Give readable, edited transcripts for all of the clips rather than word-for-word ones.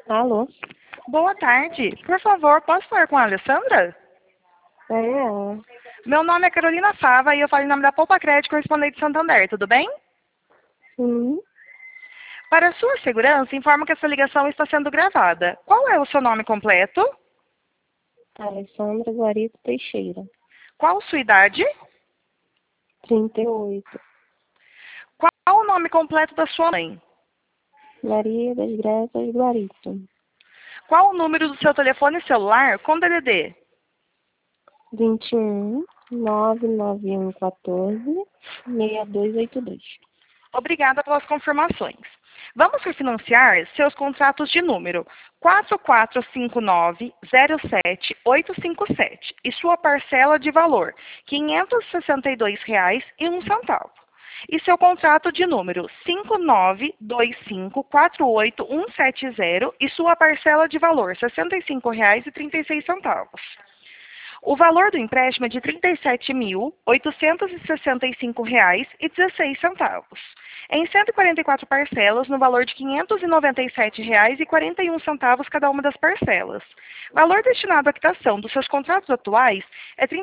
Alô? Boa tarde. Por favor, posso falar com a Alessandra? É, Meu nome é Carolina Fava e eu falo em nome da Poupa Crédito Correspondente de Santander, tudo bem? sim. Para sua segurança, informo que essa ligação está sendo gravada. Qual é o seu nome completo? Alessandra Guarito Teixeira, Qual sua idade? 38. Qual o nome completo da sua mãe? Maria das Graças Guarito. Qual o número do seu telefone celular com DDD? 21 99114 6282. Obrigada pelas confirmações. Vamos refinanciar seus contratos de número 4459-07857 e sua parcela de valor R$ 562,01. E seu contrato de número 5925487170 e sua parcela de valor R$ 65,36. O valor do empréstimo é de R$ 37.865,16. Em 144 parcelas, no valor de R$ 597,41 cada uma das parcelas. Valor destinado à quitação dos seus contratos atuais é R$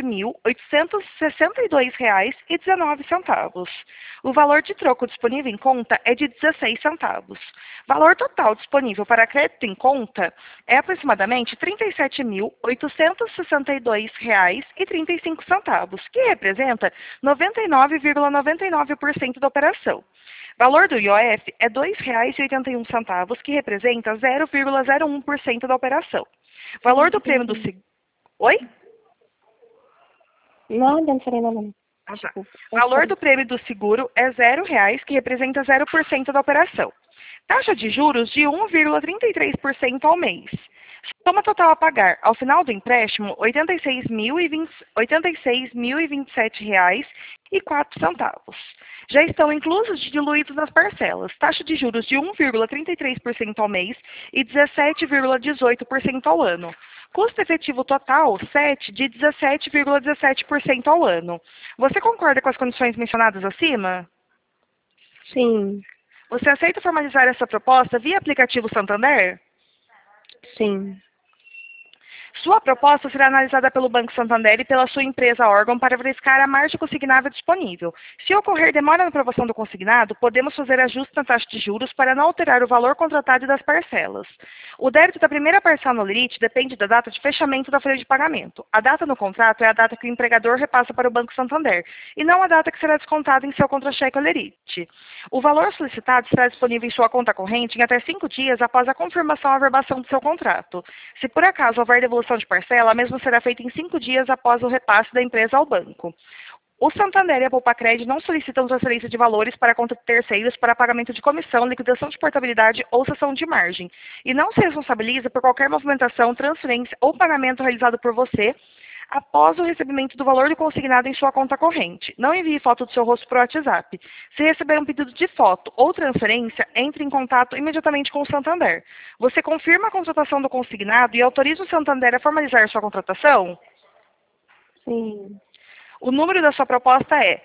37.862,19. O valor de troco disponível em conta é de 16 centavos. Valor total disponível para crédito em conta é aproximadamente R$ 37.862,35, que representa 99,99% da operação. Valor do IOF é R$ 2,81, que representa 0,01% da operação. Valor do prêmio do seguro... Oi? Não falei nada. Não. Ah, tá. Desculpa. Valor do prêmio do seguro é R$ 0,00, que representa 0% da operação. Taxa de juros de 1,33% ao mês. Soma total a pagar ao final do empréstimo R$ 86.027,04. Já estão inclusos e diluídos nas parcelas. Taxa de juros de 1,33% ao mês e 17,18% ao ano. Custo efetivo total, 7, de 17,17% ao ano. Você concorda com as condições mencionadas acima? Sim, Você aceita formalizar essa proposta via aplicativo Santander? sim. Sua proposta será analisada pelo Banco Santander e pela sua empresa órgão para verificar a margem consignável disponível. Se ocorrer demora na aprovação do consignado, podemos fazer ajuste na taxa de juros para não alterar o valor contratado e das parcelas. O débito da primeira parcela no limite depende da data de fechamento da folha de pagamento. A data no contrato é a data que o empregador repassa para o Banco Santander, e não a data que será descontada em seu contra-cheque ou lerite. O valor solicitado será disponível em sua conta corrente em até 5 dias após a confirmação ou averbação do seu contrato. Se por acaso houver devolução de parcela, a mesma será feita em 5 dias após o repasse da empresa ao banco. O Santander e a Poupa Crédito não solicitam transferência de valores para conta de terceiros para pagamento de comissão, liquidação de portabilidade ou cessão de margem, e não se responsabiliza por qualquer movimentação, transferência ou pagamento realizado por você após o recebimento do valor do consignado em sua conta corrente. Não envie foto do seu rosto por WhatsApp. Se receber um pedido de foto ou transferência, entre em contato imediatamente com o Santander. Você confirma a contratação do consignado e autoriza o Santander a formalizar sua contratação? Sim. O número da sua proposta é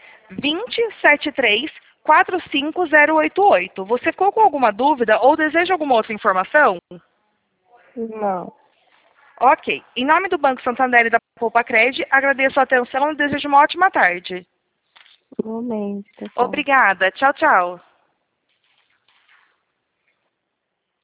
273-45088. Você ficou com alguma dúvida ou deseja alguma outra informação? Não. Ok. Em nome do Banco Santander e da Poupa Crédito, agradeço a atenção e desejo uma ótima tarde. Momento, pessoal. Obrigada. Tchau, tchau.